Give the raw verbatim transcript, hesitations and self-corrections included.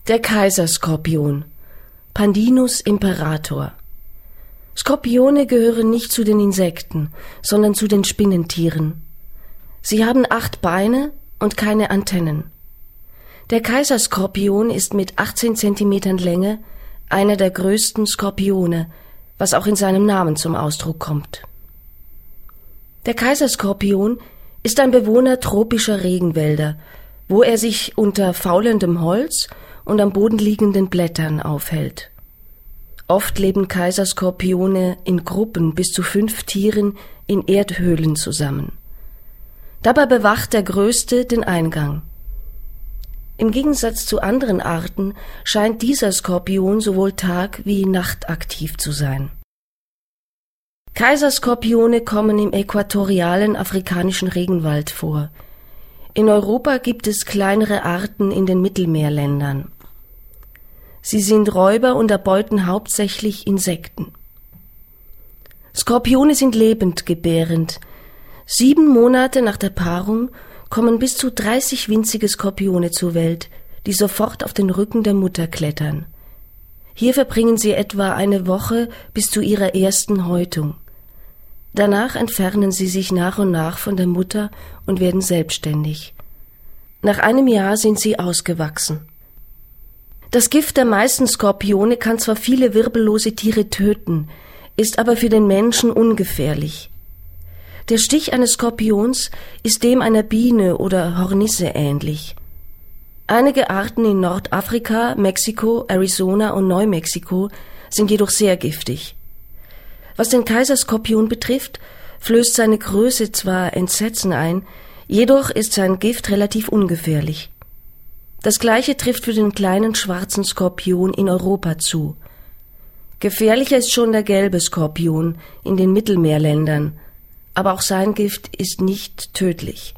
Der Kaiserskorpion, Pandinus imperator. Skorpione gehören nicht zu den Insekten, sondern zu den Spinnentieren. Sie haben acht Beine und keine Antennen. Der Kaiserskorpion ist mit achtzehn Zentimetern Länge einer der größten Skorpione, was auch in seinem Namen zum Ausdruck kommt. Der Kaiserskorpion ist ein Bewohner tropischer Regenwälder, wo er sich unter faulendem Holz und am Boden liegenden Blättern aufhält. Oft leben Kaiserskorpione in Gruppen bis zu fünf Tieren in Erdhöhlen zusammen. Dabei bewacht der Größte den Eingang. Im Gegensatz zu anderen Arten scheint dieser Skorpion sowohl tag- wie nachtaktiv zu sein. Kaiserskorpione kommen im äquatorialen afrikanischen Regenwald vor. In Europa gibt es kleinere Arten in den Mittelmeerländern. Sie sind Räuber und erbeuten hauptsächlich Insekten. Skorpione sind lebendgebärend. Sieben Monate nach der Paarung kommen bis zu dreißig winzige Skorpione zur Welt, die sofort auf den Rücken der Mutter klettern. Hier verbringen sie etwa eine Woche bis zu ihrer ersten Häutung. Danach entfernen sie sich nach und nach von der Mutter und werden selbstständig. Nach einem Jahr sind sie ausgewachsen. Das Gift der meisten Skorpione kann zwar viele wirbellose Tiere töten, ist aber für den Menschen ungefährlich. Der Stich eines Skorpions ist dem einer Biene oder Hornisse ähnlich. Einige Arten in Nordafrika, Mexiko, Arizona und Neumexiko sind jedoch sehr giftig. Was den Kaiserskorpion betrifft, flößt seine Größe zwar Entsetzen ein, jedoch ist sein Gift relativ ungefährlich. Das Gleiche trifft für den kleinen schwarzen Skorpion in Europa zu. Gefährlicher ist schon der gelbe Skorpion in den Mittelmeerländern, aber auch sein Gift ist nicht tödlich.